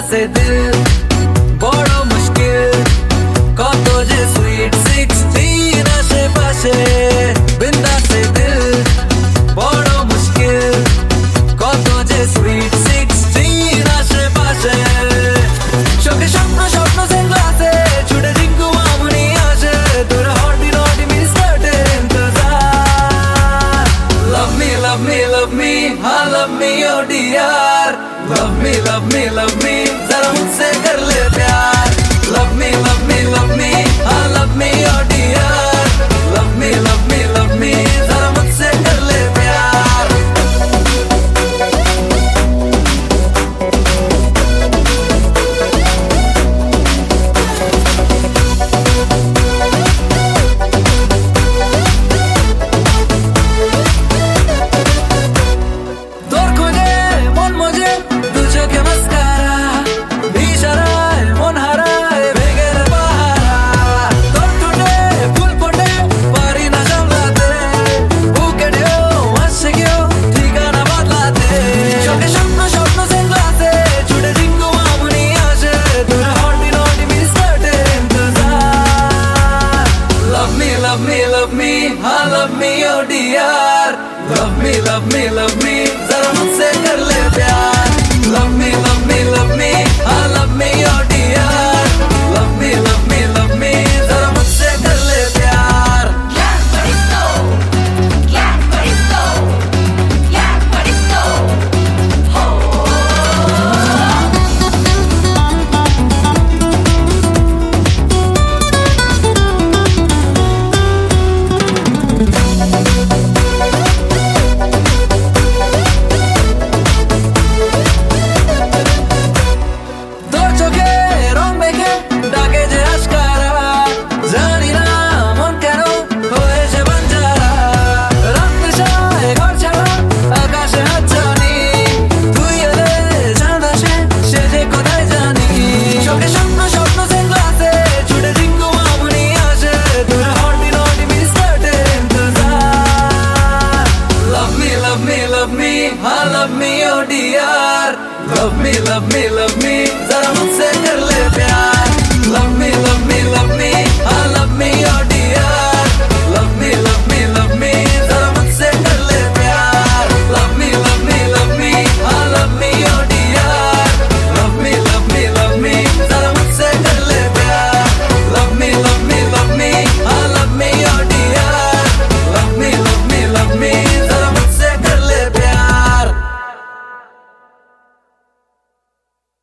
से दिल बड़ो मुश्किल कत जे सुइट 16 आशेपाशे बिंदा से दिल बड़ो मुश्किल कत जे सुइट 16 आशेपाशे चोखे স্বপ্ন স্বপ্ন সানগ্লাসে ছুটে জিঙ্কু আমনি আসে তোর হটি নটি মিনি স্কার্টের ইন্তজার love me love me love me हाँ love me oh dear love me love me love me जरा मुझसे कर ले प्यार love me love me love me हाँ love me oh dear love me love me love me जरा मुझसे कर ले प्यार তোর খোঁজে মন মজে দু চোখে মাস্কারা ইশারায় মন হারায় বেগের পাহারা তোর ঠোঁটে ফুল ফোটে পারি না সামলাতে বুকে ঢেউ আসছে কেউ ঠিকানা বদলাতে চোখে স্বপ্ন স্বপ্ন সানগ্লাসে ছুটে জিঙ্কু আমনি আসে তোর হটি নটি মিনি স্কার্টের ইন্তজার love me love me love me हाँ love me oh dear love me love me love me जरा मुझसे कर ले प्यार love me love me love me हाँ love me oh dear